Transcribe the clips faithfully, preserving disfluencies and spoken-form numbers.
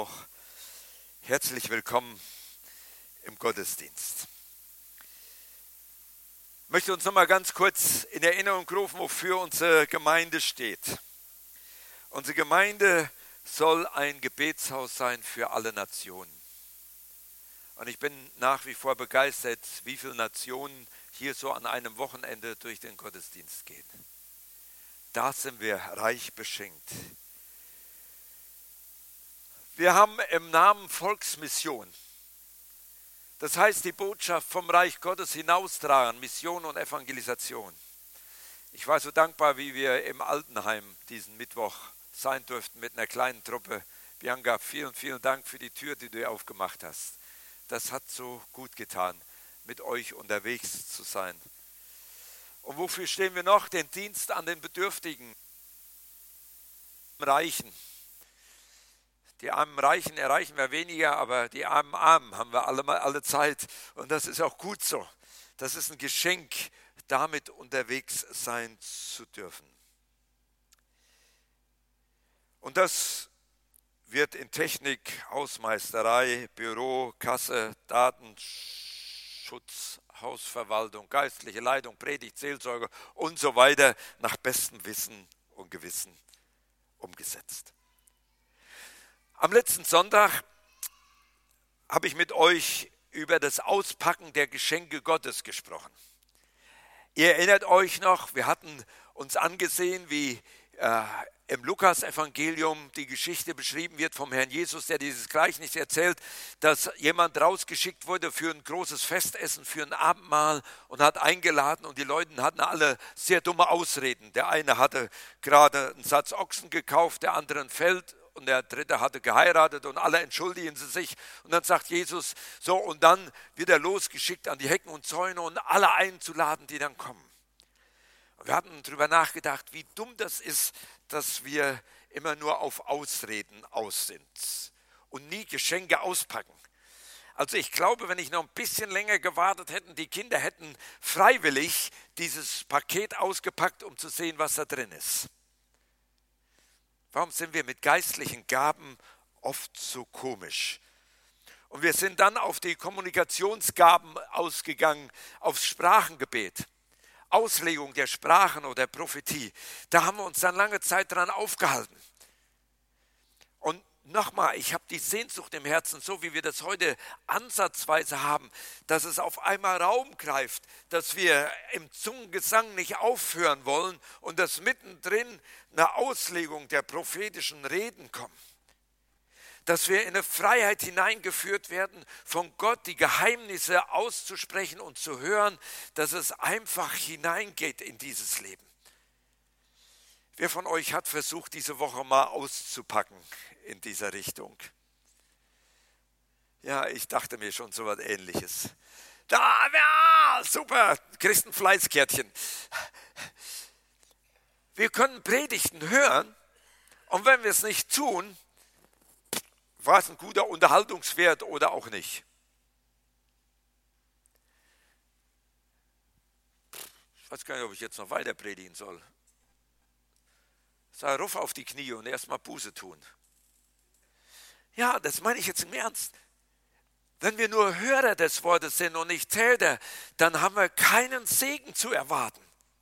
Herzlich willkommen im Gottesdienst. Ich möchte uns noch mal ganz kurz in Erinnerung rufen, wofür unsere Gemeinde steht. Unsere Gemeinde soll ein Gebetshaus sein für alle Nationen. Und ich bin nach wie vor begeistert, wie viele Nationen hier so an einem Wochenende durch den Gottesdienst gehen. Da sind wir reich beschenkt. Wir haben im Namen Volksmission, das heißt die Botschaft vom Reich Gottes hinaustragen, Mission und Evangelisation. Ich war so dankbar, wie wir im Altenheim diesen Mittwoch sein durften mit einer kleinen Truppe. Bianca, vielen, vielen Dank für die Tür, die du aufgemacht hast. Das hat so gut getan, mit euch unterwegs zu sein. Und wofür stehen wir noch? Den Dienst an den Bedürftigen, Reichen. Die armen Reichen erreichen wir weniger, aber die armen Armen haben wir alle, alle Zeit. Und das ist auch gut so. Das ist ein Geschenk, damit unterwegs sein zu dürfen. Und das wird in Technik, Hausmeisterei, Büro, Kasse, Datenschutz, Hausverwaltung, geistliche Leitung, Predigt, Seelsorge und so weiter nach bestem Wissen und Gewissen umgesetzt. Am letzten Sonntag habe ich mit euch über das Auspacken der Geschenke Gottes gesprochen. Ihr erinnert euch noch, wir hatten uns angesehen, wie äh, im Lukas-Evangelium die Geschichte beschrieben wird vom Herrn Jesus, der dieses Gleichnis erzählt, dass jemand rausgeschickt wurde für ein großes Festessen, für ein Abendmahl und hat eingeladen und die Leute hatten alle sehr dumme Ausreden. Der eine hatte gerade einen Satz Ochsen gekauft, der andere ein Feld und der dritte hatte geheiratet und alle entschuldigen sie sich. Und dann sagt Jesus, so, und dann wird er losgeschickt an die Hecken und Zäune und alle einzuladen, die dann kommen. Und wir hatten darüber nachgedacht, wie dumm das ist, dass wir immer nur auf Ausreden aus sind und nie Geschenke auspacken. Also ich glaube, wenn ich noch ein bisschen länger gewartet hätte, die Kinder hätten freiwillig dieses Paket ausgepackt, um zu sehen, was da drin ist. Warum sind wir mit geistlichen Gaben oft so komisch? Und wir sind dann auf die Kommunikationsgaben ausgegangen, aufs Sprachengebet, Auslegung der Sprachen oder Prophetie. Da haben wir uns dann lange Zeit dran aufgehalten. Und nochmal, ich habe die Sehnsucht im Herzen, so wie wir das heute ansatzweise haben, dass es auf einmal Raum greift, dass wir im Zungengesang nicht aufhören wollen und dass mittendrin eine Auslegung der prophetischen Reden kommt. Dass wir in eine Freiheit hineingeführt werden, von Gott die Geheimnisse auszusprechen und zu hören, dass es einfach hineingeht in dieses Leben. Wer von euch hat versucht, diese Woche mal auszupacken in dieser Richtung? Ja, ich dachte mir schon so was Ähnliches. Da, ja, super, Christenfleißkärtchen. Wir können Predigten hören und wenn wir es nicht tun, war es ein guter Unterhaltungswert oder auch nicht. Ich weiß gar nicht, ob ich jetzt noch weiter predigen soll. Sei ruff auf die Knie und erstmal Buße tun. Ja, das meine ich jetzt im Ernst. Wenn wir nur Hörer des Wortes sind und nicht Täter, dann haben wir keinen Segen zu erwarten.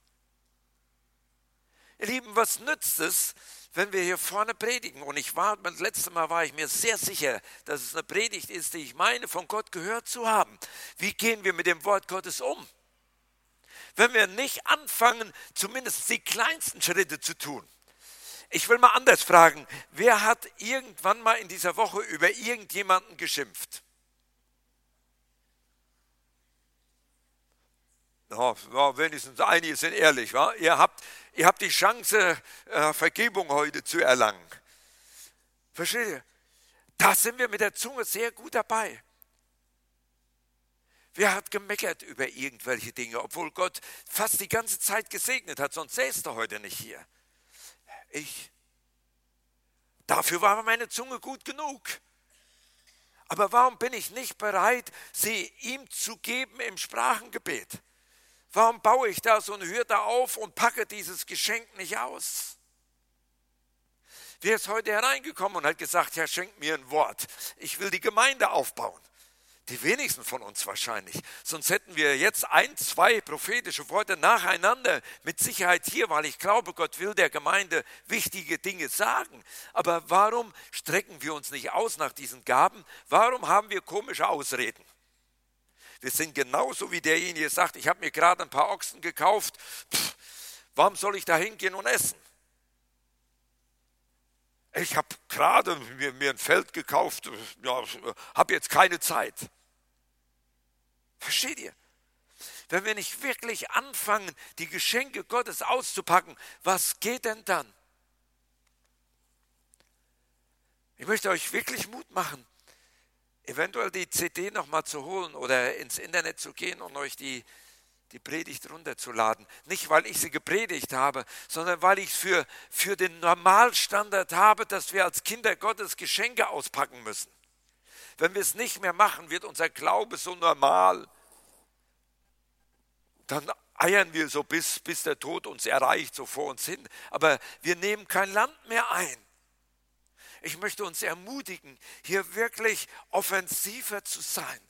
Ihr Lieben, was nützt es, wenn wir hier vorne predigen? Und ich war, das letzte Mal war ich mir sehr sicher, dass es eine Predigt ist, die ich meine, von Gott gehört zu haben. Wie gehen wir mit dem Wort Gottes um? Wenn wir nicht anfangen, zumindest die kleinsten Schritte zu tun. Ich will mal anders fragen, wer hat irgendwann mal in dieser Woche über irgendjemanden geschimpft? Ja, ja, wenigstens einige sind ehrlich. Wa? Ihr habt, ihr habt die Chance, äh, Vergebung heute zu erlangen. Versteht ihr? Da sind wir mit der Zunge sehr gut dabei. Wer hat gemeckert über irgendwelche Dinge, obwohl Gott fast die ganze Zeit gesegnet hat, sonst säßt er heute nicht hier. Ich. Dafür war meine Zunge gut genug. Aber warum bin ich nicht bereit, sie ihm zu geben im Sprachengebet? Warum baue ich da so eine Hürde auf und packe dieses Geschenk nicht aus? Wer ist heute hereingekommen und hat gesagt, Herr, schenk mir ein Wort. Ich will die Gemeinde aufbauen. Die wenigsten von uns wahrscheinlich. Sonst hätten wir jetzt ein, zwei prophetische Worte nacheinander mit Sicherheit hier, weil ich glaube, Gott will der Gemeinde wichtige Dinge sagen. Aber warum strecken wir uns nicht aus nach diesen Gaben? Warum haben wir komische Ausreden? Wir sind genauso wie derjenige, der sagt, ich habe mir gerade ein paar Ochsen gekauft. Pff, warum soll ich da hingehen und essen? Ich habe gerade mir, mir ein Feld gekauft, ja, habe jetzt keine Zeit. Versteht ihr? Wenn wir nicht wirklich anfangen, die Geschenke Gottes auszupacken, was geht denn dann? Ich möchte euch wirklich Mut machen, eventuell die C D nochmal zu holen oder ins Internet zu gehen und euch die, die Predigt runterzuladen. Nicht, weil ich sie gepredigt habe, sondern weil ich es für, für den Normalstandard habe, dass wir als Kinder Gottes Geschenke auspacken müssen. Wenn wir es nicht mehr machen, wird unser Glaube so normal. Dann eiern wir so, bis, bis der Tod uns erreicht, so vor uns hin. Aber wir nehmen kein Land mehr ein. Ich möchte uns ermutigen, hier wirklich offensiver zu sein.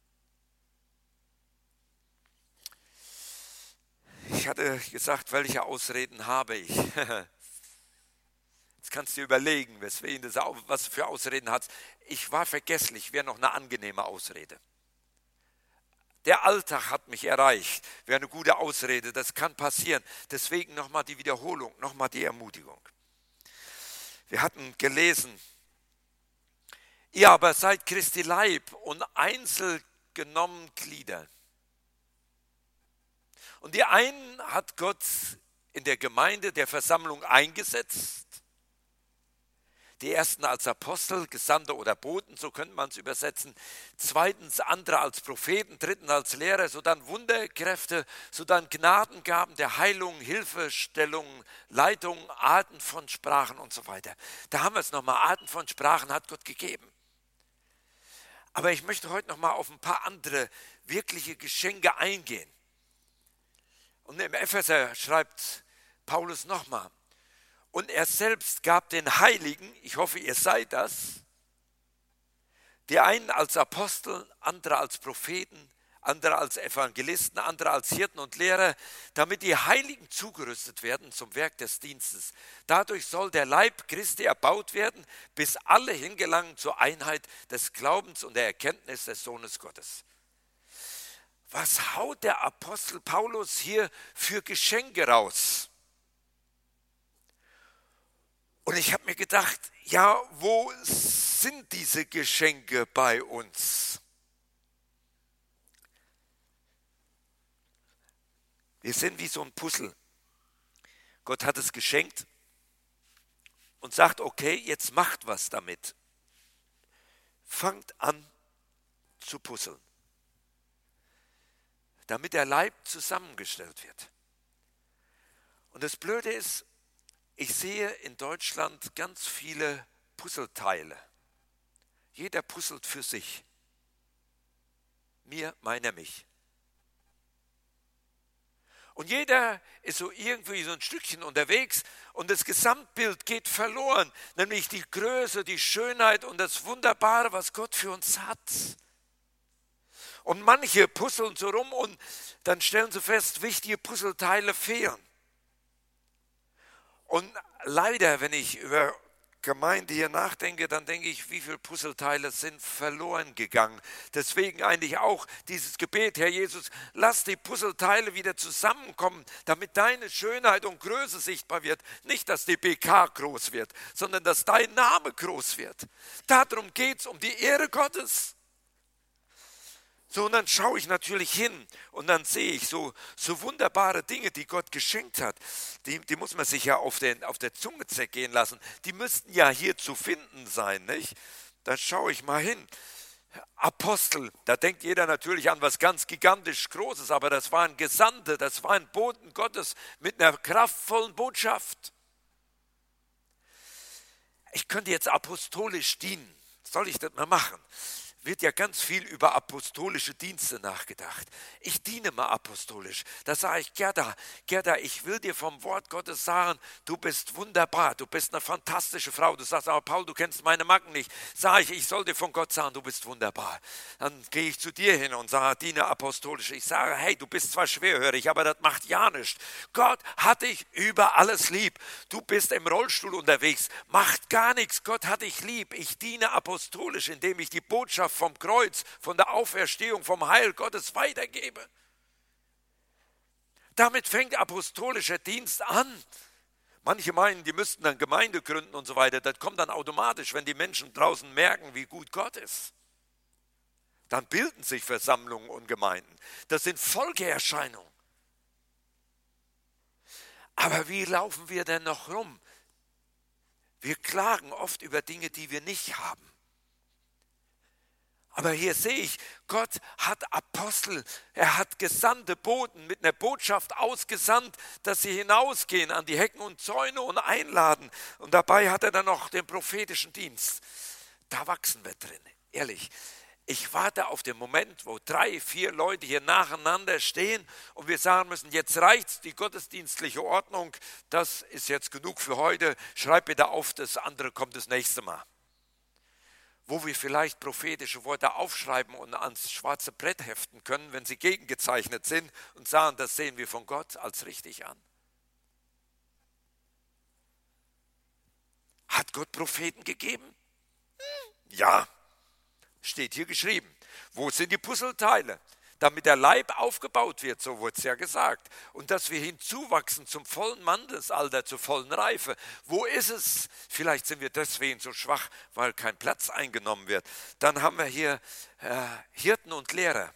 Ich hatte gesagt, welche Ausreden habe ich? Jetzt kannst du dir überlegen, weswegen das, was für Ausreden hat. Ich war vergesslich, wäre noch eine angenehme Ausrede. Der Alltag hat mich erreicht, wäre eine gute Ausrede, das kann passieren. Deswegen nochmal die Wiederholung, nochmal die Ermutigung. Wir hatten gelesen, ihr aber seid Christi Leib und einzeln genommen Glieder. Und die einen hat Gott in der Gemeinde, der Versammlung eingesetzt. Die ersten als Apostel, Gesandte oder Boten, so könnte man es übersetzen. Zweitens andere als Propheten, drittens als Lehrer, sodann Wunderkräfte, sodann Gnadengaben der Heilung, Hilfestellung, Leitung, Arten von Sprachen und so weiter. Da haben wir es nochmal, Arten von Sprachen hat Gott gegeben. Aber ich möchte heute nochmal auf ein paar andere wirkliche Geschenke eingehen. Und im Epheser schreibt Paulus nochmal, und er selbst gab den Heiligen, ich hoffe, ihr seid das, die einen als Apostel, andere als Propheten, andere als Evangelisten, andere als Hirten und Lehrer, damit die Heiligen zugerüstet werden zum Werk des Dienstes. Dadurch soll der Leib Christi erbaut werden, bis alle hingelangen zur Einheit des Glaubens und der Erkenntnis des Sohnes Gottes. Was haut der Apostel Paulus hier für Geschenke raus? Und ich habe mir gedacht, ja, wo sind diese Geschenke bei uns? Wir sind wie so ein Puzzle. Gott hat es geschenkt und sagt, okay, jetzt macht was damit. Fangt an zu puzzeln, damit der Leib zusammengestellt wird. Und das Blöde ist, ich sehe in Deutschland ganz viele Puzzleteile. Jeder puzzelt für sich. Mir, meiner, mich. Und jeder ist so irgendwie so ein Stückchen unterwegs und das Gesamtbild geht verloren, nämlich die Größe, die Schönheit und das Wunderbare, was Gott für uns hat. Und manche puzzeln so rum und dann stellen sie fest, wichtige Puzzleteile fehlen. Und leider, wenn ich über Gemeinde hier nachdenke, dann denke ich, wie viele Puzzleteile sind verloren gegangen. Deswegen eigentlich auch dieses Gebet, Herr Jesus, lass die Puzzleteile wieder zusammenkommen, damit deine Schönheit und Größe sichtbar wird. Nicht, dass die B K groß wird, sondern dass dein Name groß wird. Darum geht es, um die Ehre Gottes. So, und dann schaue ich natürlich hin und dann sehe ich so, so wunderbare Dinge, die Gott geschenkt hat. Die, die muss man sich ja auf, den, auf der Zunge zergehen lassen. Die müssten ja hier zu finden sein, nicht? Da schaue ich mal hin. Apostel, da denkt jeder natürlich an was ganz gigantisch Großes, aber das waren Gesandte, das waren Boten Gottes mit einer kraftvollen Botschaft. Ich könnte jetzt apostolisch dienen. Soll ich das mal machen? wird ja ganz viel über apostolische Dienste nachgedacht. Ich diene mal apostolisch. Da sage ich, Gerda, Gerda, ich will dir vom Wort Gottes sagen, du bist wunderbar, du bist eine fantastische Frau. Du sagst, aber Paul, du kennst meine Macken nicht. Sage ich, ich soll dir von Gott sagen, du bist wunderbar. Dann gehe ich zu dir hin und sage, diene apostolisch. Ich sage, hey, du bist zwar schwerhörig, aber das macht ja nichts. Gott hat dich über alles lieb. Du bist im Rollstuhl unterwegs, macht gar nichts. Gott hat dich lieb. Ich diene apostolisch, indem ich die Botschaft vom Kreuz, von der Auferstehung, vom Heil Gottes weitergebe. Damit fängt apostolischer Dienst an. Manche meinen, die müssten dann Gemeinde gründen und so weiter. Das kommt dann automatisch, wenn die Menschen draußen merken, wie gut Gott ist. Dann bilden sich Versammlungen und Gemeinden. Das sind Folgeerscheinungen. Aber wie laufen wir denn noch rum? Wir klagen oft über Dinge, die wir nicht haben. Aber hier sehe ich, Gott hat Apostel, er hat gesandte Boten mit einer Botschaft ausgesandt, dass sie hinausgehen an die Hecken und Zäune und einladen. Und dabei hat er dann noch den prophetischen Dienst. Da wachsen wir drin, ehrlich. Ich warte auf den Moment, wo drei, vier Leute hier nacheinander stehen und wir sagen müssen, jetzt reicht's, die gottesdienstliche Ordnung, das ist jetzt genug für heute, schreib bitte auf, das andere kommt das nächste Mal. Wo wir vielleicht prophetische Worte aufschreiben und ans schwarze Brett heften können, wenn sie gegengezeichnet sind und sagen, das sehen wir von Gott als richtig an. Hat Gott Propheten gegeben? Ja, steht hier geschrieben. Wo sind die Puzzleteile? Damit der Leib aufgebaut wird, so wurde es ja gesagt. Und dass wir hinzuwachsen zum vollen Mannesalter, zur vollen Reife. Wo ist es? Vielleicht sind wir deswegen so schwach, weil kein Platz eingenommen wird. Dann haben wir hier äh, Hirten und Lehrer.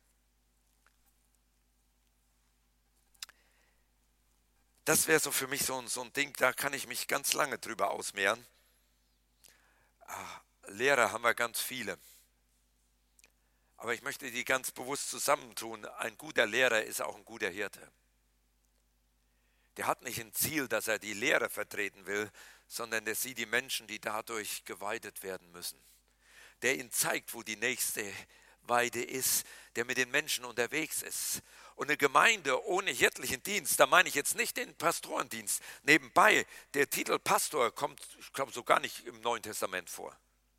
Das wäre so für mich so, so ein Ding, da kann ich mich ganz lange drüber ausmehren. Ah, Lehrer haben wir ganz viele. Aber ich möchte die ganz bewusst zusammentun. Ein guter Lehrer ist auch ein guter Hirte. Der hat nicht ein Ziel, dass er die Lehre vertreten will, sondern der sieht die Menschen, die dadurch geweidet werden müssen. Der ihnen zeigt, wo die nächste Weide ist, der mit den Menschen unterwegs ist. Und eine Gemeinde ohne hirtlichen Dienst, da meine ich jetzt nicht den Pastorendienst. Nebenbei, der Titel Pastor kommt, ich glaube, so gar nicht im Neuen Testament vor.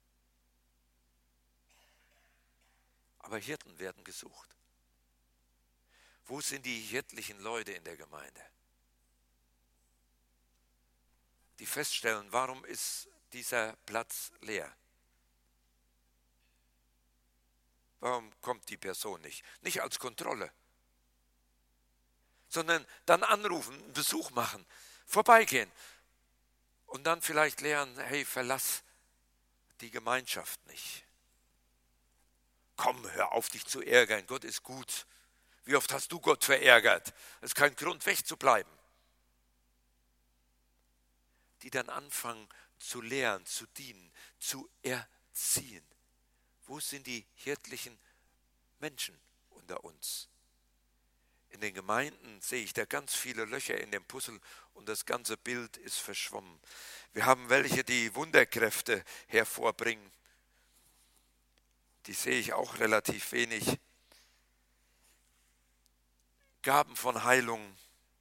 Aber Hirten werden gesucht. Wo sind die hirtlichen Leute in der Gemeinde? Die feststellen, warum ist dieser Platz leer? Warum kommt die Person nicht? Nicht als Kontrolle, sondern dann anrufen, einen Besuch machen, vorbeigehen und dann vielleicht lernen, hey, verlass die Gemeinschaft nicht. Komm, hör auf, dich zu ärgern. Gott ist gut. Wie oft hast du Gott verärgert? Es ist kein Grund, wegzubleiben. Die dann anfangen zu lehren, zu dienen, zu erziehen. Wo sind die hirtlichen Menschen unter uns? In den Gemeinden sehe ich da ganz viele Löcher in dem Puzzle und das ganze Bild ist verschwommen. Wir haben welche, die Wunderkräfte hervorbringen. Die sehe ich auch relativ wenig. Gaben von Heilung.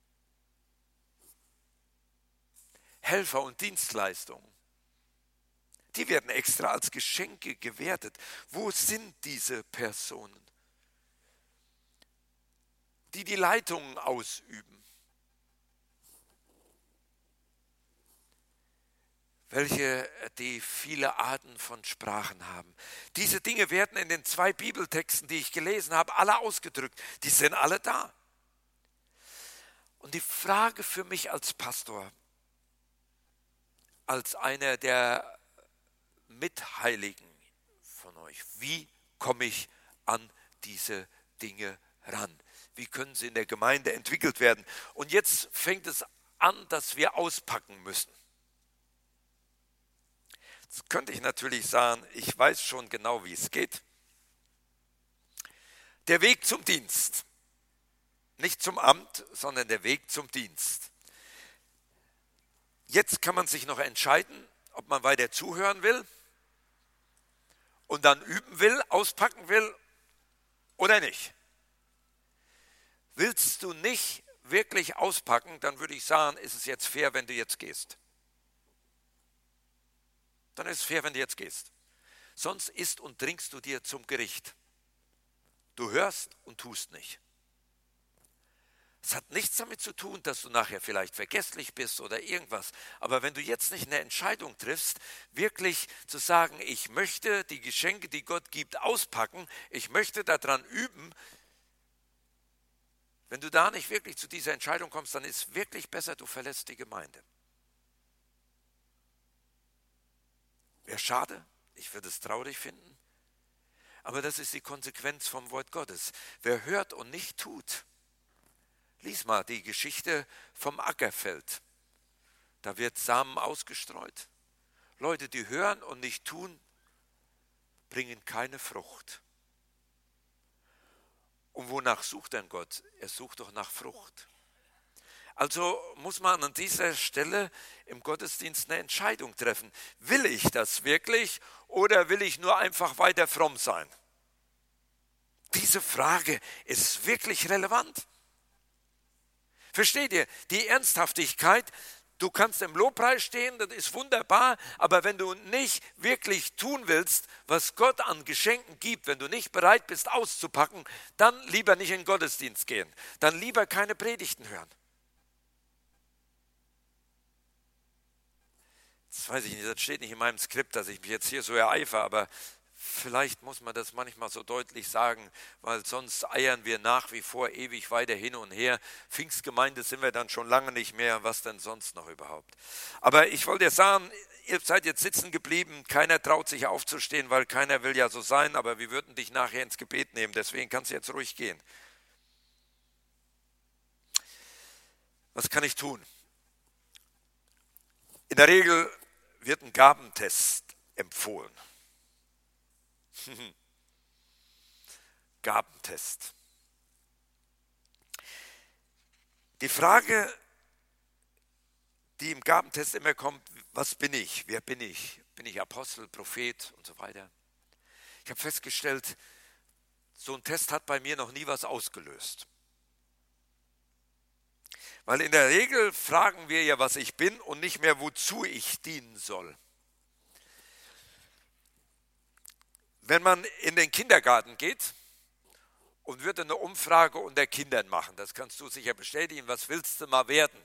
Helfer und Dienstleistungen. Die werden extra als Geschenke gewertet. Wo sind diese Personen, die die Leitungen ausüben? Welche die viele Arten von Sprachen haben. Diese Dinge werden in den zwei Bibeltexten, die ich gelesen habe, alle ausgedrückt. Die sind alle da. Und die Frage für mich als Pastor, als einer der Mitheiligen von euch, wie komme ich an diese Dinge ran? Wie können sie in der Gemeinde entwickelt werden? Und jetzt fängt es an, dass wir auspacken müssen. Jetzt könnte ich natürlich sagen, ich weiß schon genau, wie es geht. Der Weg zum Dienst. Nicht zum Amt, sondern der Weg zum Dienst. Jetzt kann man sich noch entscheiden, ob man weiter zuhören will und dann üben will, auspacken will oder nicht. Willst du nicht wirklich auspacken, dann würde ich sagen, ist es jetzt fair, wenn du jetzt gehst. Dann ist es fair, wenn du jetzt gehst. Sonst isst und trinkst du dir zum Gericht. Du hörst und tust nicht. Es hat nichts damit zu tun, dass du nachher vielleicht vergesslich bist oder irgendwas. Aber wenn du jetzt nicht eine Entscheidung triffst, wirklich zu sagen, ich möchte die Geschenke, die Gott gibt, auspacken, ich möchte daran üben, wenn du da nicht wirklich zu dieser Entscheidung kommst, dann ist es wirklich besser, du verlässt die Gemeinde. Wäre schade, ich würde es traurig finden, aber das ist die Konsequenz vom Wort Gottes. Wer hört und nicht tut, lies mal die Geschichte vom Ackerfeld. Da wird Samen ausgestreut. Leute, die hören und nicht tun, bringen keine Frucht. Und wonach sucht denn Gott? Er sucht doch nach Frucht. Also muss man an dieser Stelle im Gottesdienst eine Entscheidung treffen. Will ich das wirklich oder will ich nur einfach weiter fromm sein? Diese Frage ist wirklich relevant. Versteht ihr? Die Ernsthaftigkeit, du kannst im Lobpreis stehen, das ist wunderbar, aber wenn du nicht wirklich tun willst, was Gott an Geschenken gibt, wenn du nicht bereit bist auszupacken, dann lieber nicht in den Gottesdienst gehen, dann lieber keine Predigten hören. Das weiß ich nicht, das steht nicht in meinem Skript, dass ich mich jetzt hier so ereifere, aber vielleicht muss man das manchmal so deutlich sagen, weil sonst eiern wir nach wie vor ewig weiter hin und her. Pfingstgemeinde sind wir dann schon lange nicht mehr, was denn sonst noch überhaupt. Aber ich wollte dir sagen, ihr seid jetzt sitzen geblieben, keiner traut sich aufzustehen, weil keiner will ja so sein, aber wir würden dich nachher ins Gebet nehmen, deswegen kannst du jetzt ruhig gehen. Was kann ich tun? In der Regel wird ein Gabentest empfohlen. Gabentest. Die Frage, die im Gabentest immer kommt, was bin ich? Wer bin ich? Bin ich Apostel, Prophet und so weiter? Ich habe festgestellt, so ein Test hat bei mir noch nie was ausgelöst. Weil in der Regel fragen wir ja, was ich bin und nicht mehr, wozu ich dienen soll. Wenn man in den Kindergarten geht und würde eine Umfrage unter Kindern machen, das kannst du sicher bestätigen, was willst du mal werden?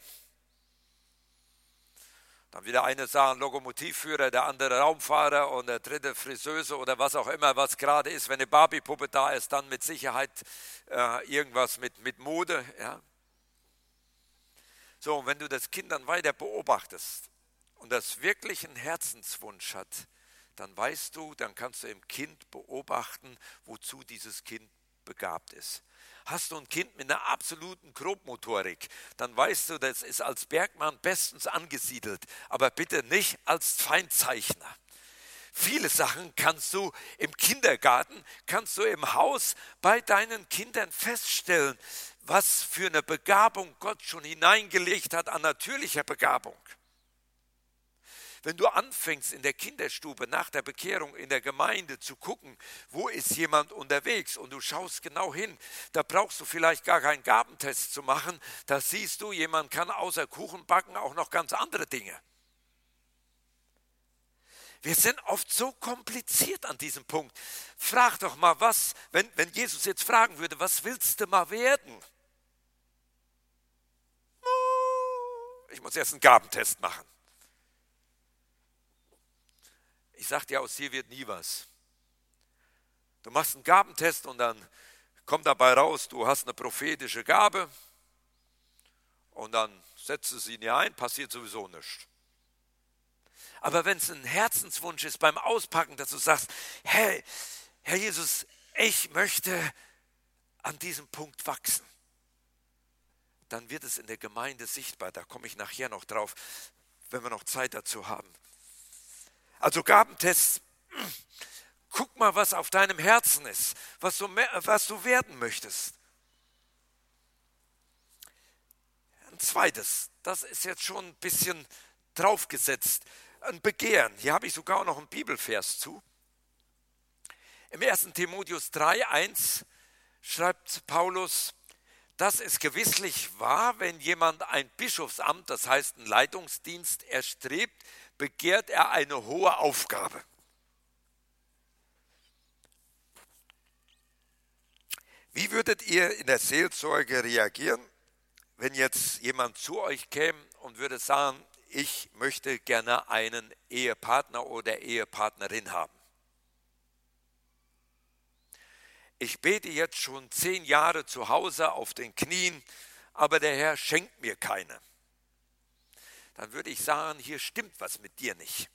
Dann wieder eine sagen Lokomotivführer, der andere Raumfahrer und der dritte Friseuse oder was auch immer, was gerade ist. Wenn eine Barbie-Puppe da ist, dann mit Sicherheit äh, irgendwas mit, mit Mode. Ja. So, und wenn du das Kind dann weiter beobachtest und das wirklich einen Herzenswunsch hat, dann weißt du, dann kannst du im Kind beobachten, wozu dieses Kind begabt ist. Hast du ein Kind mit einer absoluten Grobmotorik, dann weißt du, das ist als Bergmann bestens angesiedelt, aber bitte nicht als Feinzeichner. Viele Sachen kannst du im Kindergarten, kannst du im Haus bei deinen Kindern feststellen, was für eine Begabung Gott schon hineingelegt hat an natürlicher Begabung. Wenn du anfängst in der Kinderstube nach der Bekehrung in der Gemeinde zu gucken, wo ist jemand unterwegs und du schaust genau hin, da brauchst du vielleicht gar keinen Gabentest zu machen, da siehst du, jemand kann außer Kuchen backen auch noch ganz andere Dinge. Wir sind oft so kompliziert an diesem Punkt. Frag doch mal was, wenn, wenn Jesus jetzt fragen würde, was willst du mal werden? Ich muss erst einen Gabentest machen. Ich sage dir, aus dir wird nie was. Du machst einen Gabentest und dann kommt dabei raus, du hast eine prophetische Gabe und dann setzt du sie in dir ein, passiert sowieso nichts. Aber wenn es ein Herzenswunsch ist beim Auspacken, dass du sagst, hey, Herr Jesus, ich möchte an diesem Punkt wachsen, dann wird es in der Gemeinde sichtbar. Da komme ich nachher noch drauf, wenn wir noch Zeit dazu haben. Also Gabentests, guck mal, was auf deinem Herzen ist, was du, was du werden möchtest. Ein zweites, das ist jetzt schon ein bisschen draufgesetzt, ein Begehren. Hier habe ich sogar noch einen Bibelvers zu. Im ersten Timotheus drei, eins schreibt Paulus, dass es gewisslich wahr, wenn jemand ein Bischofsamt, das heißt einen Leitungsdienst, erstrebt, begehrt er eine hohe Aufgabe. Wie würdet ihr in der Seelsorge reagieren, wenn jetzt jemand zu euch käme und würde sagen, ich möchte gerne einen Ehepartner oder Ehepartnerin haben? Ich bete jetzt schon zehn Jahre zu Hause auf den Knien, aber der Herr schenkt mir keine. Dann würde ich sagen, hier stimmt was mit dir nicht.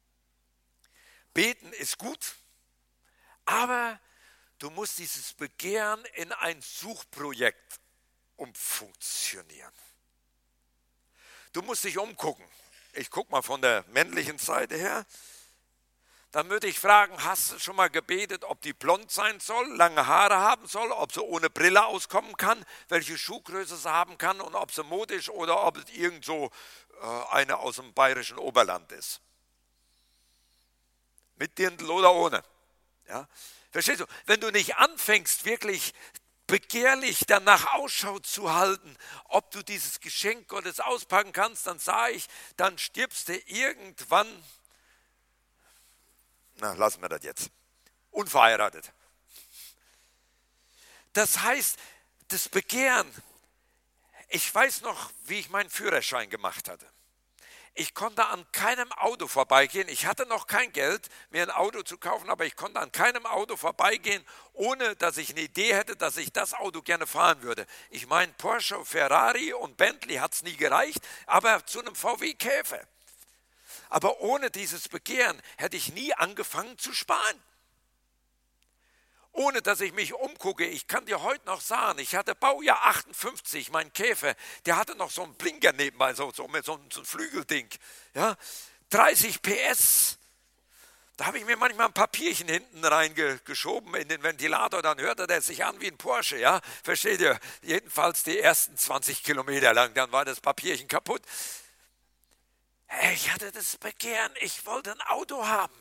Beten ist gut, aber du musst dieses Begehren in ein Suchprojekt umfunktionieren. Du musst dich umgucken. Ich gucke mal von der männlichen Seite her. Dann würde ich fragen, hast du schon mal gebetet, ob die blond sein soll, lange Haare haben soll, ob sie ohne Brille auskommen kann, welche Schuhgröße sie haben kann und ob sie modisch oder ob es irgend so äh, eine aus dem bayerischen Oberland ist. Mit Dirndl oder ohne. Ja? Verstehst du? Wenn du nicht anfängst, wirklich begehrlich danach Ausschau zu halten, ob du dieses Geschenk Gottes auspacken kannst, dann sage ich, dann stirbst du irgendwann. Na, lassen wir das jetzt. Unverheiratet. Das heißt, das Begehren, ich weiß noch, wie ich meinen Führerschein gemacht hatte. Ich konnte an keinem Auto vorbeigehen. Ich hatte noch kein Geld, mir ein Auto zu kaufen, aber ich konnte an keinem Auto vorbeigehen, ohne dass ich eine Idee hätte, dass ich das Auto gerne fahren würde. Ich meine, Porsche, Ferrari und Bentley hat es nie gereicht, aber zu einem V W Käfer. Aber ohne dieses Begehren hätte ich nie angefangen zu sparen. Ohne dass ich mich umgucke, ich kann dir heute noch sagen, ich hatte Baujahr achtundfünfzig, mein Käfer, der hatte noch so einen Blinker nebenbei, so, so, so, ein, so ein Flügelding, ja, dreißig P S. Da habe ich mir manchmal ein Papierchen hinten reingeschoben in den Ventilator, dann hörte der sich an wie ein Porsche, ja, versteht ihr? Jedenfalls die ersten zwanzig Kilometer lang, dann war das Papierchen kaputt. Ich hatte das Begehren, ich wollte ein Auto haben.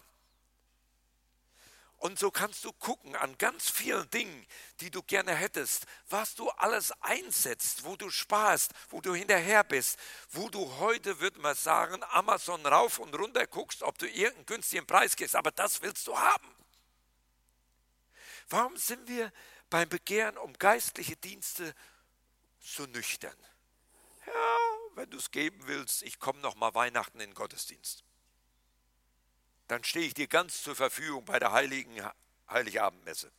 Und so kannst du gucken an ganz vielen Dingen, die du gerne hättest, was du alles einsetzt, wo du sparst, wo du hinterher bist, wo du heute, würde man sagen, Amazon rauf und runter guckst, ob du irgendeinen günstigen Preis gehst, aber das willst du haben. Warum sind wir beim Begehren um geistliche Dienste so nüchtern? Ja, wenn du es geben willst, ich komme noch mal Weihnachten in den Gottesdienst. Dann stehe ich dir ganz zur Verfügung bei der heiligen Heiligabendmesse.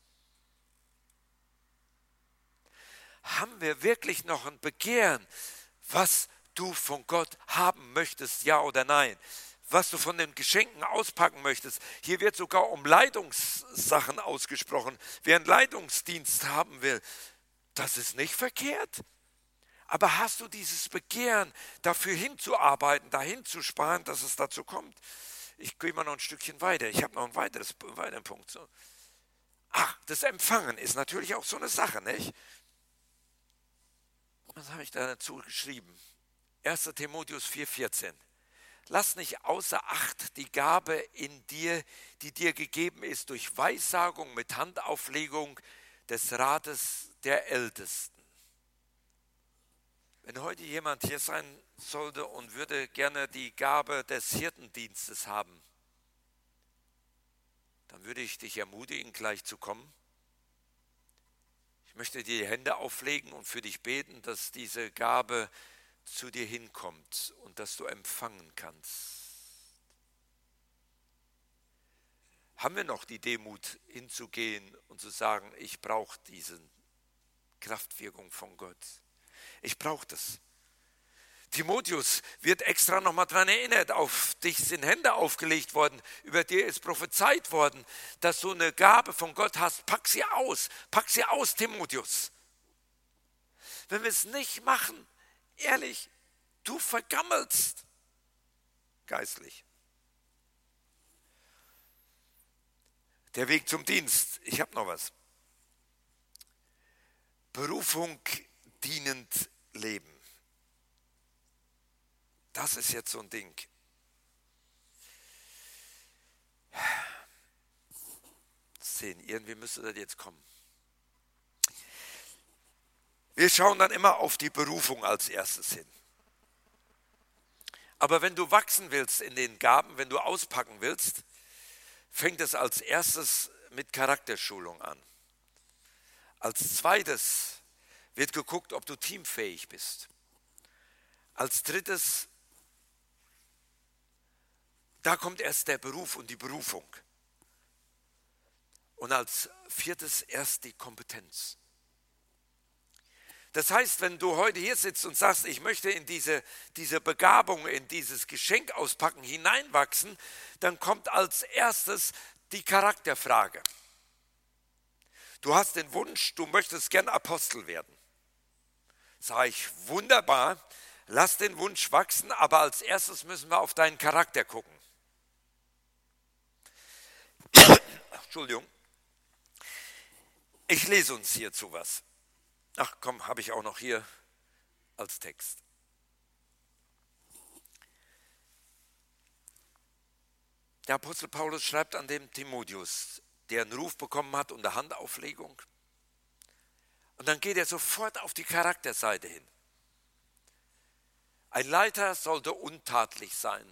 Haben wir wirklich noch ein Begehren, was du von Gott haben möchtest, ja oder nein? Was du von den Geschenken auspacken möchtest. Hier wird sogar um Leitungssachen ausgesprochen. Wer einen Leitungsdienst haben will, das ist nicht verkehrt. Aber hast du dieses Begehren, dafür hinzuarbeiten, dahin zu sparen, dass es dazu kommt? Ich gehe mal noch ein Stückchen weiter. Ich habe noch ein weiteres, einen weiteren Punkt. So. Ach, das Empfangen ist natürlich auch so eine Sache, nicht? Was habe ich da dazu geschrieben? erster Timotheus vier, vierzehn. Lass nicht außer Acht die Gabe in dir, die dir gegeben ist, durch Weissagung mit Handauflegung des Rates der Ältesten. Wenn heute jemand hier sein sollte und würde gerne die Gabe des Hirtendienstes haben, dann würde ich dich ermutigen, gleich zu kommen. Ich möchte dir die Hände auflegen und für dich beten, dass diese Gabe zu dir hinkommt und dass du empfangen kannst. Haben wir noch die Demut, hinzugehen und zu sagen, ich brauche diese Kraftwirkung von Gott. Ich brauche das. Timotheus wird extra nochmal daran erinnert, auf dich sind Hände aufgelegt worden, über dir ist prophezeit worden, dass du eine Gabe von Gott hast. Pack sie aus, pack sie aus, Timotheus. Wenn wir es nicht machen, ehrlich, du vergammelst geistlich. Der Weg zum Dienst, ich habe noch was. Berufung dienend leben. Das ist jetzt so ein Ding. zehn. Irgendwie müsste das jetzt kommen. Wir schauen dann immer auf die Berufung als erstes hin. Aber wenn du wachsen willst in den Gaben, wenn du auspacken willst, fängt es als erstes mit Charakterschulung an. Als zweites wird geguckt, ob du teamfähig bist. Als drittes, da kommt erst der Beruf und die Berufung. Und als viertes erst die Kompetenz. Das heißt, wenn du heute hier sitzt und sagst, ich möchte in diese, diese Begabung, in dieses Geschenk auspacken, hineinwachsen, dann kommt als erstes die Charakterfrage. Du hast den Wunsch, du möchtest gern Apostel werden. Sag ich, wunderbar, lass den Wunsch wachsen, aber als erstes müssen wir auf deinen Charakter gucken. Entschuldigung. Ich lese uns hierzu was. Ach komm, habe ich auch noch hier als Text. Der Apostel Paulus schreibt an dem Timotheus, der einen Ruf bekommen hat unter Handauflegung. Und dann geht er sofort auf die Charakterseite hin. Ein Leiter sollte untadelig sein.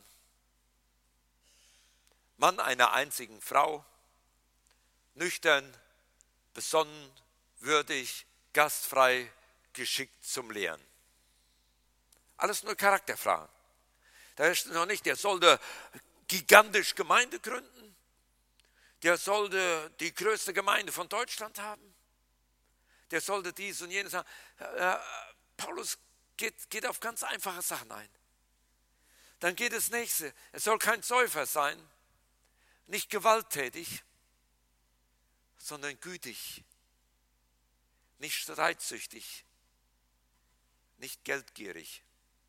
Mann einer einzigen Frau, nüchtern, besonnen, würdig, gastfrei, geschickt zum Lehren. Alles nur Charakterfragen. Da ist noch nicht, der sollte gigantisch Gemeinde gründen. Der sollte die größte Gemeinde von Deutschland haben. Der sollte dies und jenes haben. Äh, Paulus geht, geht auf ganz einfache Sachen ein. Dann geht das nächste. Er soll kein Säufer sein, nicht gewalttätig, sondern gütig. Nicht streitsüchtig, nicht geldgierig.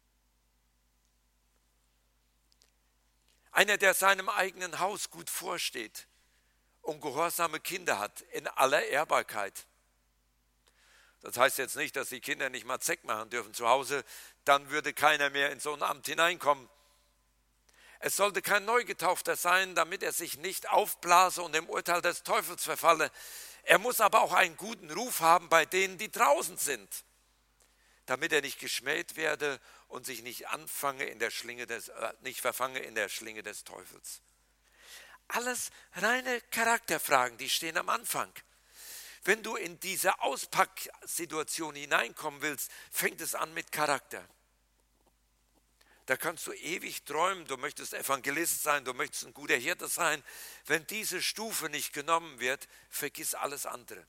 Einer, der seinem eigenen Haus gut vorsteht und gehorsame Kinder hat, in aller Ehrbarkeit. Das heißt jetzt nicht, dass die Kinder nicht mal Zeck machen dürfen zu Hause, dann würde keiner mehr in so ein Amt hineinkommen. Es sollte kein Neugetaufter sein, damit er sich nicht aufblase und dem Urteil des Teufels verfalle. Er muss aber auch einen guten Ruf haben bei denen, die draußen sind, damit er nicht geschmäht werde und sich nicht anfange in der Schlinge des, äh, nicht verfange in der Schlinge des Teufels. Alles reine Charakterfragen, die stehen am Anfang. Wenn du in diese Auspacksituation hineinkommen willst, fängt es an mit Charakter. Da kannst du ewig träumen, du möchtest Evangelist sein, du möchtest ein guter Hirte sein. Wenn diese Stufe nicht genommen wird, vergiss alles andere.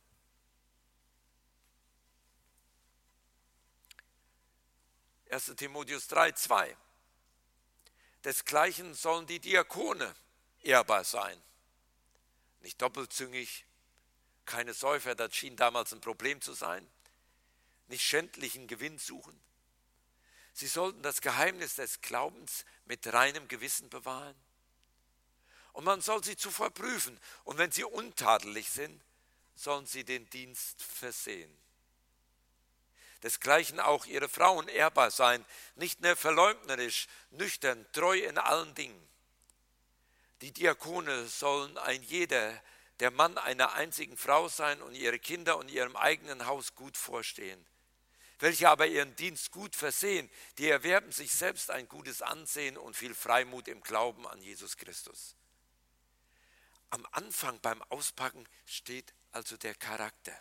erster Timotheus drei, zwei. Desgleichen sollen die Diakone ehrbar sein. Nicht doppelzüngig, keine Säufer, das schien damals ein Problem zu sein. Nicht schändlichen Gewinn suchen. Sie sollten das Geheimnis des Glaubens mit reinem Gewissen bewahren. Und man soll sie zuvor prüfen. Und wenn sie untadelig sind, sollen sie den Dienst versehen. Desgleichen auch ihre Frauen ehrbar sein, nicht mehr verleumderisch, nüchtern, treu in allen Dingen. Die Diakone sollen ein jeder, der Mann einer einzigen Frau sein und ihre Kinder und ihrem eigenen Haus gut vorstehen. Welche aber ihren Dienst gut versehen, die erwerben sich selbst ein gutes Ansehen und viel Freimut im Glauben an Jesus Christus. Am Anfang beim Auspacken steht also der Charakter.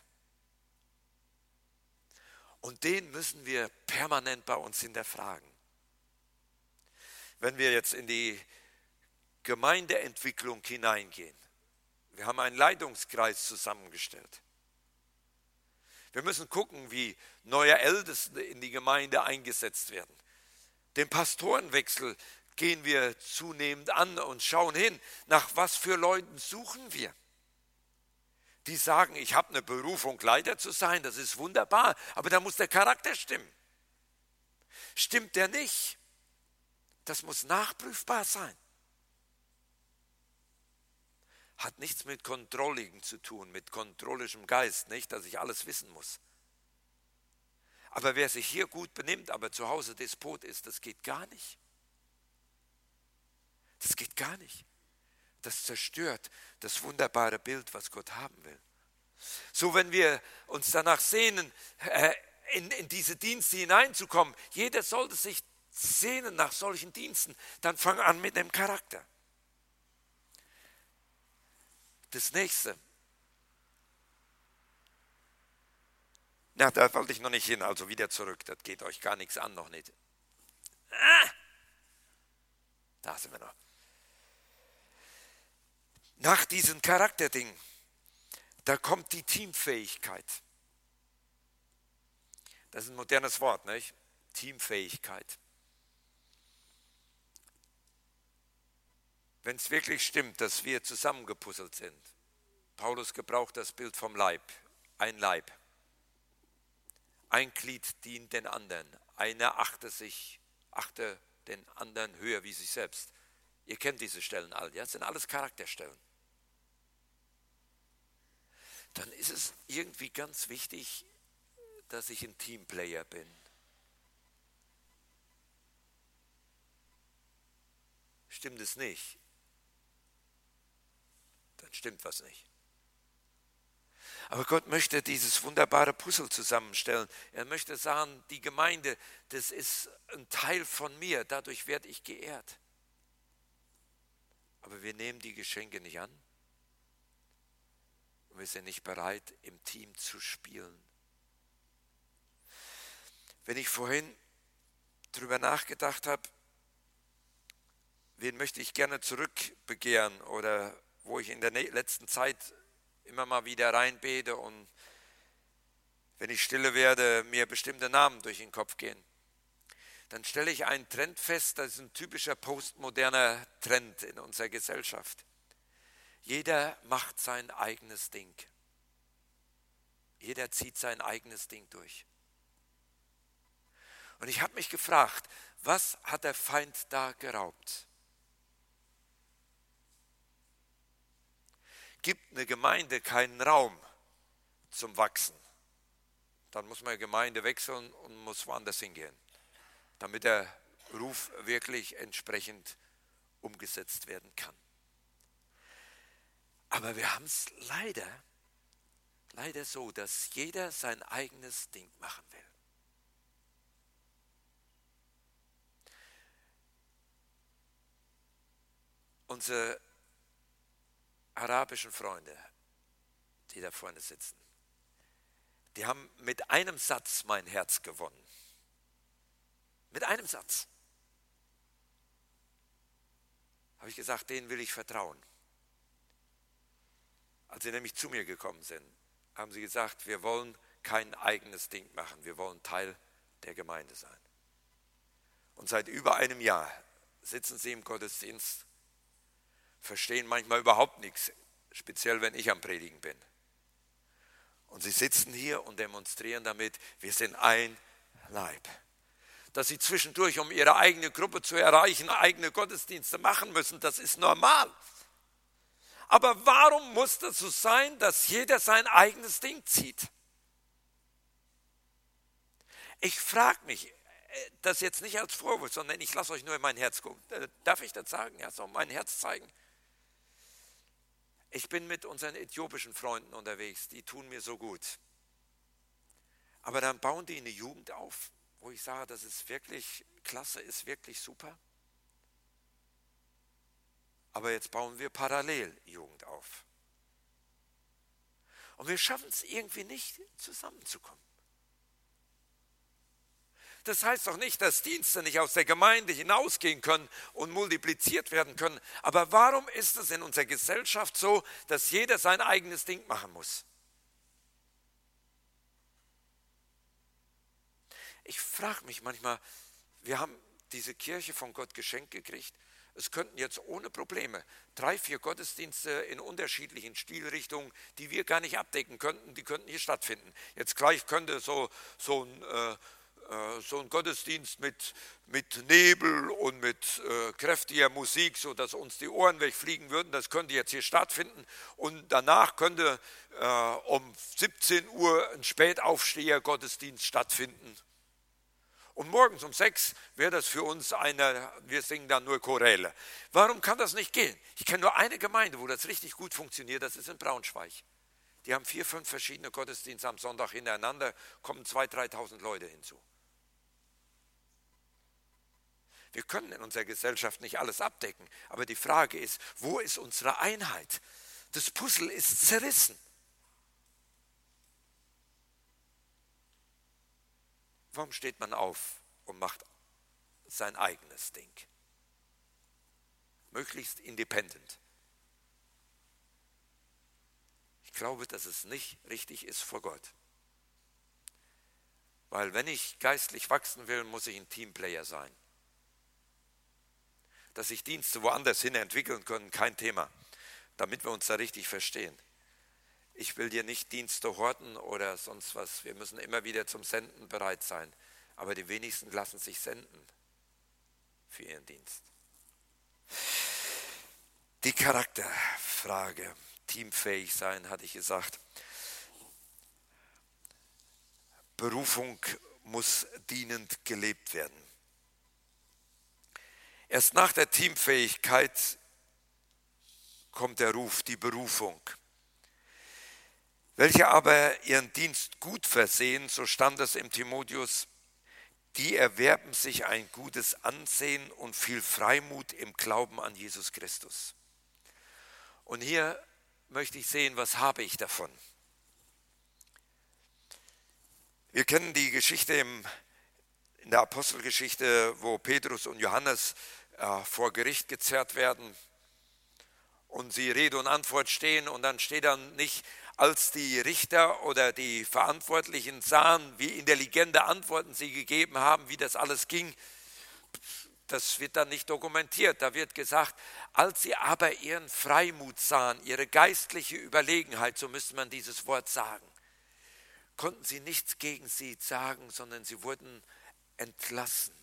Und den müssen wir permanent bei uns hinterfragen. Wenn wir jetzt in die Gemeindeentwicklung hineingehen, wir haben einen Leitungskreis zusammengestellt. Wir müssen gucken, wie neue Älteste in die Gemeinde eingesetzt werden. Den Pastorenwechsel gehen wir zunehmend an und schauen hin, nach was für Leuten suchen wir. Die sagen, ich habe eine Berufung, Leiter zu sein, das ist wunderbar, aber da muss der Charakter stimmen. Stimmt der nicht? Das muss nachprüfbar sein. Hat nichts mit Controlling zu tun, mit kontrollischem Geist, nicht, dass ich alles wissen muss. Aber wer sich hier gut benimmt, aber zu Hause Despot ist, das geht gar nicht. Das geht gar nicht. Das zerstört das wunderbare Bild, was Gott haben will. So, wenn wir uns danach sehnen, in, in diese Dienste hineinzukommen, jeder sollte sich sehnen nach solchen Diensten, dann fang an mit dem Charakter. Das nächste. Na, da wollte ich noch nicht hin, also wieder zurück, das geht euch gar nichts an, noch nicht. Ah, da sind wir noch. Nach diesen Charakterdingen, da kommt die Teamfähigkeit. Das ist ein modernes Wort, nicht? Teamfähigkeit. Wenn es wirklich stimmt, dass wir zusammengepuzzelt sind. Paulus gebraucht das Bild vom Leib, ein Leib. Ein Glied dient den anderen. Einer achte sich, achte den anderen höher wie sich selbst. Ihr kennt diese Stellen alle, ja? Das sind alles Charakterstellen. Dann ist es irgendwie ganz wichtig, dass ich ein Teamplayer bin. Stimmt es nicht? Dann stimmt was nicht. Aber Gott möchte dieses wunderbare Puzzle zusammenstellen. Er möchte sagen, die Gemeinde, das ist ein Teil von mir, dadurch werde ich geehrt. Aber wir nehmen die Geschenke nicht an. Und wir sind nicht bereit, im Team zu spielen. Wenn ich vorhin darüber nachgedacht habe, wen möchte ich gerne zurückbegehren oder wo ich in der letzten Zeit immer mal wieder reinbete und wenn ich stille werde, mir bestimmte Namen durch den Kopf gehen, dann stelle ich einen Trend fest, das ist ein typischer postmoderner Trend in unserer Gesellschaft. Jeder macht sein eigenes Ding. Jeder zieht sein eigenes Ding durch. Und ich habe mich gefragt, was hat der Feind da geraubt? Gibt eine Gemeinde keinen Raum zum Wachsen, dann muss man die Gemeinde wechseln und muss woanders hingehen, damit der Ruf wirklich entsprechend umgesetzt werden kann. Aber wir haben es leider, leider so, dass jeder sein eigenes Ding machen will. Unsere arabischen Freunde, die da vorne sitzen, die haben mit einem Satz mein Herz gewonnen. Mit einem Satz. Habe ich gesagt, denen will ich vertrauen. Als sie nämlich zu mir gekommen sind, haben sie gesagt, wir wollen kein eigenes Ding machen, wir wollen Teil der Gemeinde sein. Und seit über einem Jahr sitzen sie im Gottesdienst, verstehen manchmal überhaupt nichts, speziell wenn ich am Predigen bin. Und sie sitzen hier und demonstrieren damit, wir sind ein Leib. Dass sie zwischendurch, um ihre eigene Gruppe zu erreichen, eigene Gottesdienste machen müssen, das ist normal. Aber warum muss das so sein, dass jeder sein eigenes Ding zieht? Ich frage mich, das jetzt nicht als Vorwurf, sondern ich lasse euch nur in mein Herz gucken. Darf ich das sagen? Ja, so mein Herz zeigen. Ich bin mit unseren äthiopischen Freunden unterwegs, die tun mir so gut. Aber dann bauen die eine Jugend auf, wo ich sage, das ist wirklich klasse, ist wirklich super. Aber jetzt bauen wir parallel Jugend auf. Und wir schaffen es irgendwie nicht, zusammenzukommen. Das heißt doch nicht, dass Dienste nicht aus der Gemeinde hinausgehen können und multipliziert werden können. Aber warum ist es in unserer Gesellschaft so, dass jeder sein eigenes Ding machen muss? Ich frage mich manchmal, wir haben diese Kirche von Gott geschenkt gekriegt. Es könnten jetzt ohne Probleme drei, vier Gottesdienste in unterschiedlichen Stilrichtungen, die wir gar nicht abdecken könnten, die könnten hier stattfinden. Jetzt gleich könnte so, so ein... Äh, so ein Gottesdienst mit, mit Nebel und mit äh, kräftiger Musik, sodass uns die Ohren wegfliegen würden, das könnte jetzt hier stattfinden. Und danach könnte äh, um siebzehn Uhr ein Spätaufsteher-Gottesdienst stattfinden. Und morgens um sechs wäre das für uns eine, wir singen dann nur Choräle. Warum kann das nicht gehen? Ich kenne nur eine Gemeinde, wo das richtig gut funktioniert, das ist in Braunschweig. Die haben vier, fünf verschiedene Gottesdienste am Sonntag hintereinander, kommen zweitausend, dreitausend Leute hinzu. Wir können in unserer Gesellschaft nicht alles abdecken, aber die Frage ist, wo ist unsere Einheit? Das Puzzle ist zerrissen. Warum steht man auf und macht sein eigenes Ding? Möglichst independent. Ich glaube, dass es nicht richtig ist vor Gott. Weil wenn ich geistlich wachsen will, muss ich ein Teamplayer sein. Dass sich Dienste woanders hin entwickeln können, kein Thema, damit wir uns da richtig verstehen. Ich will dir nicht Dienste horten oder sonst was. Wir müssen immer wieder zum Senden bereit sein. Aber die wenigsten lassen sich senden für ihren Dienst. Die Charakterfrage, teamfähig sein, hatte ich gesagt. Berufung muss dienend gelebt werden. Erst nach der Teamfähigkeit kommt der Ruf, die Berufung. Welche aber ihren Dienst gut versehen, so stand es im Timotheus, die erwerben sich ein gutes Ansehen und viel Freimut im Glauben an Jesus Christus. Und hier möchte ich sehen, was habe ich davon? Wir kennen die Geschichte im, in der Apostelgeschichte, wo Petrus und Johannes äh, vor Gericht gezerrt werden und sie Rede und Antwort stehen und dann steht dann nicht, als die Richter oder die Verantwortlichen sahen, wie in der Legende Antworten sie gegeben haben, wie das alles ging, das wird dann nicht dokumentiert. Da wird gesagt, als sie aber ihren Freimut sahen, ihre geistliche Überlegenheit, so müsste man dieses Wort sagen, konnten sie nichts gegen sie sagen, sondern sie wurden entlassen.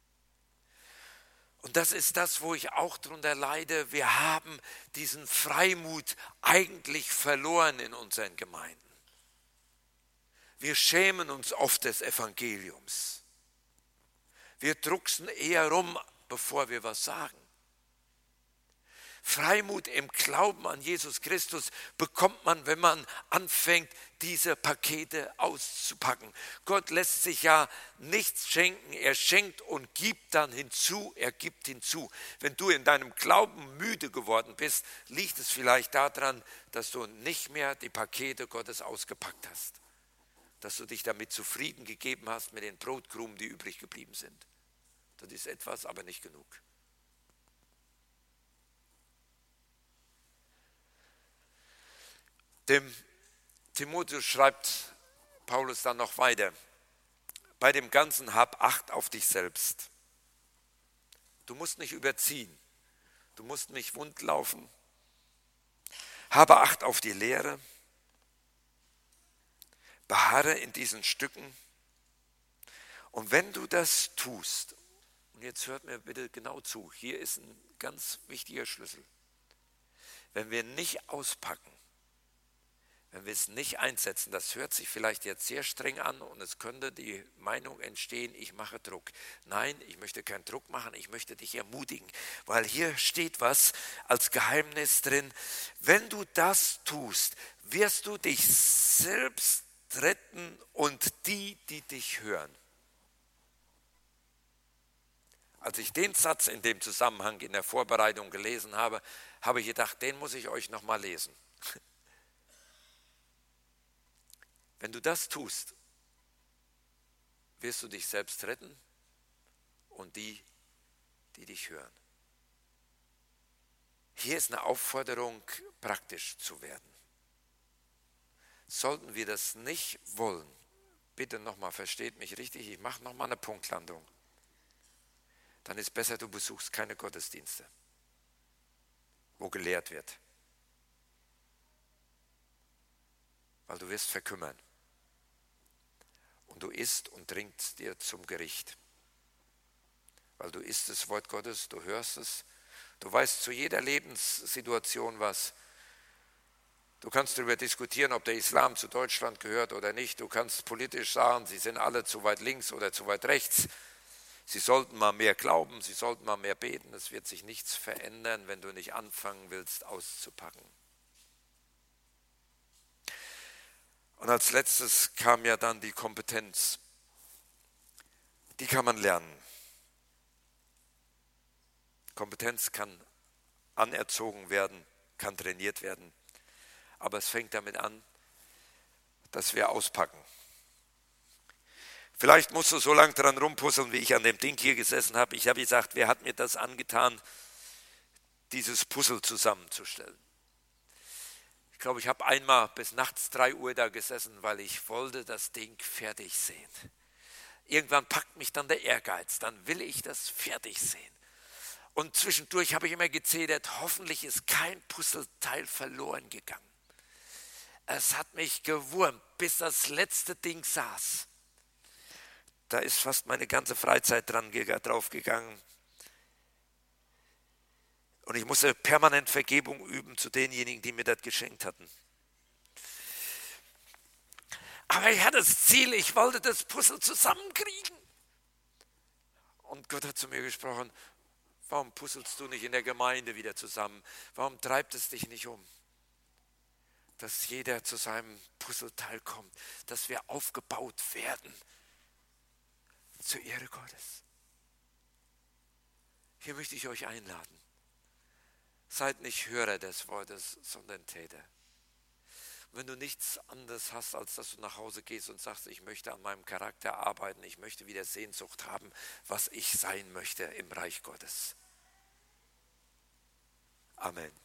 Und das ist das, wo ich auch drunter leide. Wir haben diesen Freimut eigentlich verloren in unseren Gemeinden. Wir schämen uns oft des Evangeliums. Wir drucksen eher rum, bevor wir was sagen. Freimut im Glauben an Jesus Christus bekommt man, wenn man anfängt, diese Pakete auszupacken. Gott lässt sich ja nichts schenken, er schenkt und gibt dann hinzu, er gibt hinzu. Wenn du in deinem Glauben müde geworden bist, liegt es vielleicht daran, dass du nicht mehr die Pakete Gottes ausgepackt hast. Dass du dich damit zufrieden gegeben hast mit den Brotkrumen, die übrig geblieben sind. Das ist etwas, aber nicht genug. Dem Timotheus schreibt Paulus dann noch weiter, bei dem Ganzen hab Acht auf dich selbst. Du musst nicht überziehen, du musst nicht wund laufen. Habe Acht auf die Lehre, beharre in diesen Stücken. Und wenn du das tust, und jetzt hört mir bitte genau zu, hier ist ein ganz wichtiger Schlüssel. Wenn wir nicht auspacken, wenn wir es nicht einsetzen, das hört sich vielleicht jetzt sehr streng an und es könnte die Meinung entstehen, ich mache Druck. Nein, ich möchte keinen Druck machen, ich möchte dich ermutigen, weil hier steht was als Geheimnis drin. Wenn du das tust, wirst du dich selbst retten und die, die dich hören. Als ich den Satz in dem Zusammenhang in der Vorbereitung gelesen habe, habe ich gedacht, den muss ich euch nochmal lesen. Wenn du das tust, wirst du dich selbst retten und die, die dich hören. Hier ist eine Aufforderung, praktisch zu werden. Sollten wir das nicht wollen, bitte nochmal, versteht mich richtig, ich mache nochmal eine Punktlandung, dann ist besser, du besuchst keine Gottesdienste, wo gelehrt wird. Weil du wirst verkümmern. Und du isst und trinkst dir zum Gericht. Weil du isst das Wort Gottes, du hörst es, du weißt zu jeder Lebenssituation was. Du kannst darüber diskutieren, ob der Islam zu Deutschland gehört oder nicht. Du kannst politisch sagen, sie sind alle zu weit links oder zu weit rechts. Sie sollten mal mehr glauben, sie sollten mal mehr beten. Es wird sich nichts verändern, wenn du nicht anfangen willst, auszupacken. Und als letztes kam ja dann die Kompetenz. Die kann man lernen. Kompetenz kann anerzogen werden, kann trainiert werden. Aber es fängt damit an, dass wir auspacken. Vielleicht musst du so lange dran rumpuzzeln, wie ich an dem Ding hier gesessen habe. Ich habe gesagt, wer hat mir das angetan, dieses Puzzle zusammenzustellen? Ich glaube, ich habe einmal bis nachts drei Uhr da gesessen, weil ich wollte das Ding fertig sehen. Irgendwann packt mich dann der Ehrgeiz, dann will ich das fertig sehen. Und zwischendurch habe ich immer gezedert, hoffentlich ist kein Puzzleteil verloren gegangen. Es hat mich gewurmt, bis das letzte Ding saß. Da ist fast meine ganze Freizeit dran drauf gegangen. Und ich musste permanent Vergebung üben zu denjenigen, die mir das geschenkt hatten. Aber ich hatte das Ziel, ich wollte das Puzzle zusammenkriegen. Und Gott hat zu mir gesprochen, warum puzzelst du nicht in der Gemeinde wieder zusammen? Warum treibt es dich nicht um? Dass jeder zu seinem Puzzleteil kommt, dass wir aufgebaut werden zur Ehre Gottes. Hier möchte ich euch einladen. Seid nicht Hörer des Wortes, sondern Täter. Und wenn du nichts anderes hast, als dass du nach Hause gehst und sagst, ich möchte an meinem Charakter arbeiten, ich möchte wieder Sehnsucht haben, was ich sein möchte im Reich Gottes. Amen.